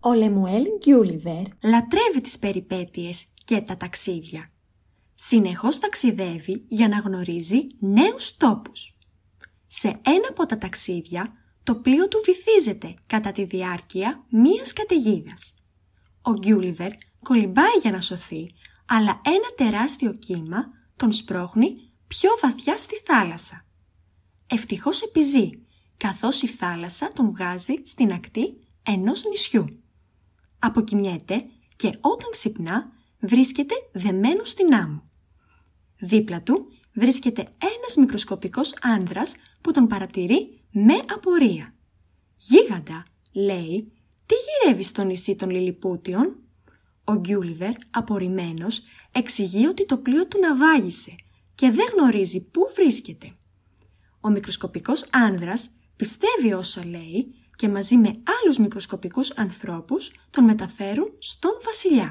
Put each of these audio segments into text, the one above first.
Ο Λεμουέλ Γκιούλιβερ λατρεύει τις περιπέτειες και τα ταξίδια. Συνεχώς ταξιδεύει για να γνωρίζει νέους τόπους. Σε ένα από τα ταξίδια, το πλοίο του βυθίζεται κατά τη διάρκεια μίας καταιγίδας. Ο Γκιούλιβερ κολυμπάει για να σωθεί, αλλά ένα τεράστιο κύμα τον σπρώχνει πιο βαθιά στη θάλασσα. Ευτυχώς επιζεί, καθώς η θάλασσα τον βγάζει στην ακτή ενός νησιού. Αποκοιμιέται και όταν ξυπνά βρίσκεται δεμένος στην άμμο. Δίπλα του βρίσκεται ένας μικροσκοπικός άνδρας που τον παρατηρεί με απορία. «Γίγαντα», λέει, «τι γυρεύει στο νησί των Λιλιπούτιων?» Ο Γκιούλιβερ, απορριμμένος, εξηγεί ότι το πλοίο του ναυάγησε και δεν γνωρίζει πού βρίσκεται. Ο μικροσκοπικός άνδρας πιστεύει όσα λέει και μαζί με άλλους μικροσκοπικούς ανθρώπους τον μεταφέρουν στον βασιλιά.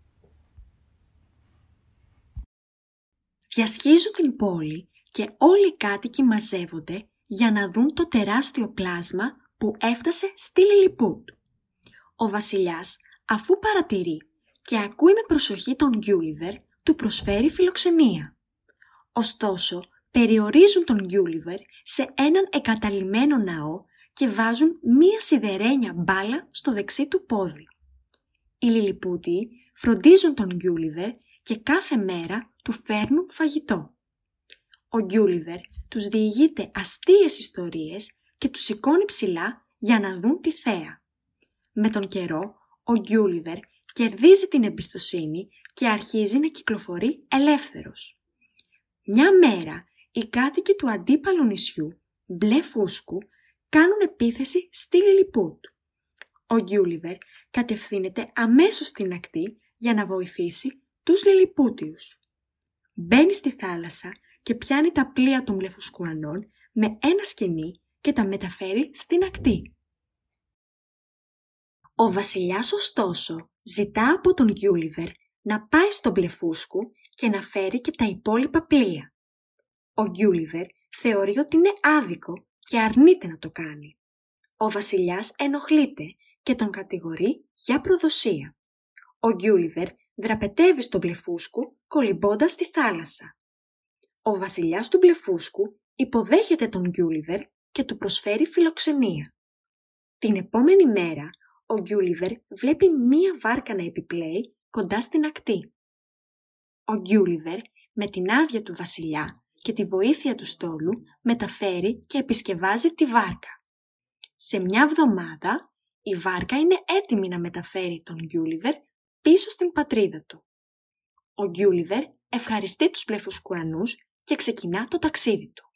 Διασχίζουν την πόλη και όλοι οι κάτοικοι μαζεύονται για να δουν το τεράστιο πλάσμα που έφτασε στη Λιλιπούτ. Ο βασιλιάς, αφού παρατηρεί και ακούει με προσοχή τον Γκιούλιβερ, του προσφέρει φιλοξενία. Ωστόσο, περιορίζουν τον Γκιούλιβερ σε έναν εγκαταλειμμένο ναό και βάζουν μία σιδερένια μπάλα στο δεξί του πόδι. Οι Λιλιπούτιοι φροντίζουν τον Γκιούλιβερ και κάθε μέρα του φέρνουν φαγητό. Ο Γκιούλιβερ τους διηγείται αστείες ιστορίες και τους σηκώνει ψηλά για να δουν τη θέα. Με τον καιρό, ο Γκιούλιβερ κερδίζει την εμπιστοσύνη και αρχίζει να κυκλοφορεί ελεύθερος. Μια μέρα, οι κάτοικοι του αντίπαλου νησιού, Μπλε Φούσκου, κάνουν επίθεση στη Λιλιπούτ. Ο Γκιούλιβερ κατευθύνεται αμέσως στην ακτή για να βοηθήσει τους Λιλιπούτιους. Μπαίνει στη θάλασσα και πιάνει τα πλοία των Μπλεφουσκουανών με ένα σκοινί και τα μεταφέρει στην ακτή. Ο βασιλιάς ωστόσο ζητά από τον Γκιούλιβερ να πάει στον Μπλεφούσκου και να φέρει και τα υπόλοιπα πλοία. Ο Γκιούλιβερ θεωρεί ότι είναι άδικο και αρνείται να το κάνει. Ο βασιλιάς ενοχλείται και τον κατηγορεί για προδοσία. Ο Γκιούλιβερ δραπετεύει στον Μπλεφούσκου κολυμπώντας στη θάλασσα. Ο βασιλιάς του Μπλεφούσκου υποδέχεται τον Γκιούλιβερ και του προσφέρει φιλοξενία. Την επόμενη μέρα, ο Γκιούλιβερ βλέπει μία βάρκα να επιπλέει κοντά στην ακτή. Ο Γκιούλιβερ, με την άδεια του βασιλιά και τη βοήθεια του στόλου, μεταφέρει και επισκευάζει τη βάρκα. Σε μια εβδομάδα, η βάρκα είναι έτοιμη να μεταφέρει τον Γκιούλιβερ πίσω στην πατρίδα του. Ο Γκιούλιβερ ευχαριστεί τους Μπλεφουσκουανούς και ξεκινά το ταξίδι του.